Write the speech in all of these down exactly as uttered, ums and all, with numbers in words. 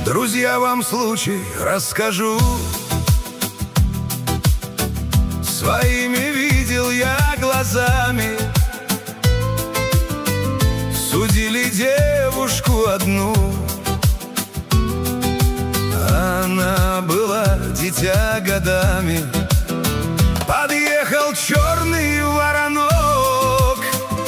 Друзья, вам случай расскажу. Своими видел я глазами. Судили девушку одну. Она была дитя годами. Подъехал черный воронок.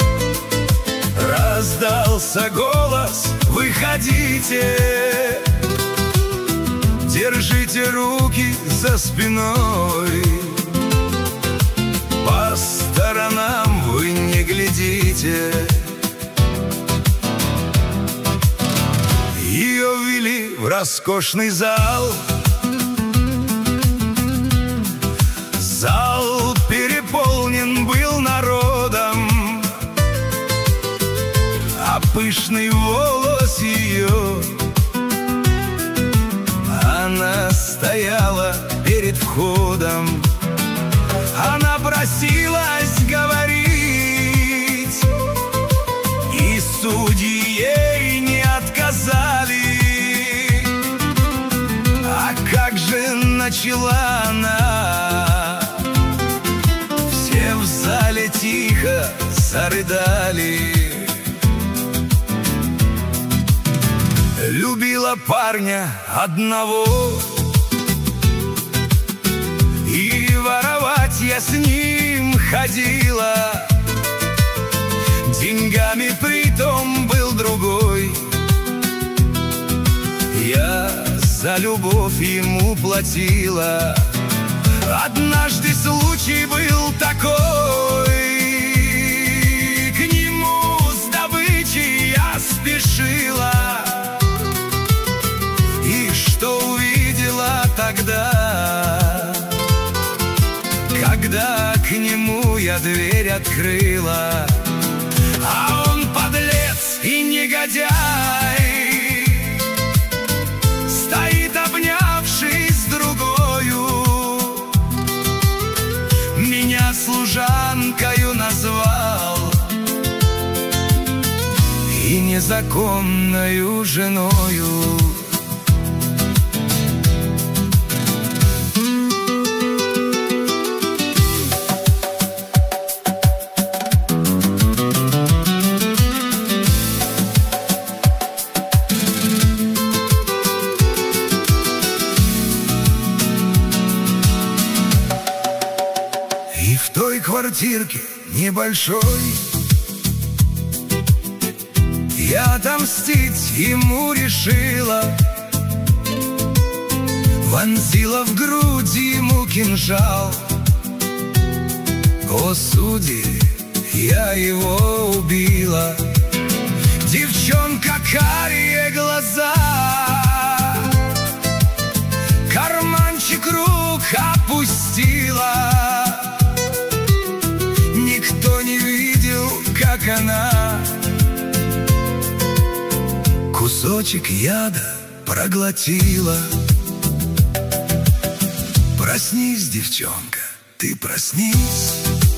Раздался голос: выходите, держите руки за спиной, по сторонам вы не глядите. Ее ввели в роскошный зал. Зал переполнен был народом, а пышный волос ее, она стояла перед входом. Она просилась говорить, и судьи ей не отказали. А как же начала она, все в зале тихо зарыдали. Любила парня одного, и воровать я с ним ходила. Деньгами притом был другой. Я за любовь ему платила. Однажды случай был такой. К нему с добычей я спешила. И что увидела тогда, когда к нему я дверь открыла? А он подлец и негодяй, стоит, обнявшись с другою. Меня служанкою назвал и незаконною женою. И в той квартирке небольшой я отомстить ему решила. Вонзила в грудь ему кинжал. О, судьи, я его убила. Девчонка, карие глаза, карманчик рук опустила. Никто не видел, как она кусочек яда проглотила. Проснись, девчонка, ты проснись.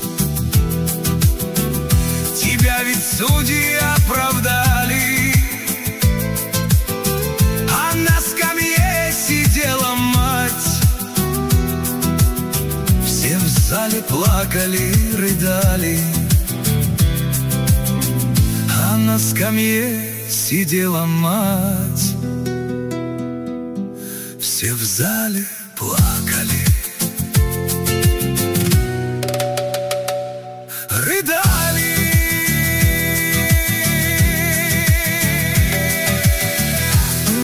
Тебя ведь судьи оправдали, а на скамье сидела мать. Все в зале плакали, рыдали, а на скамье сидела мать. Все в зале плакали.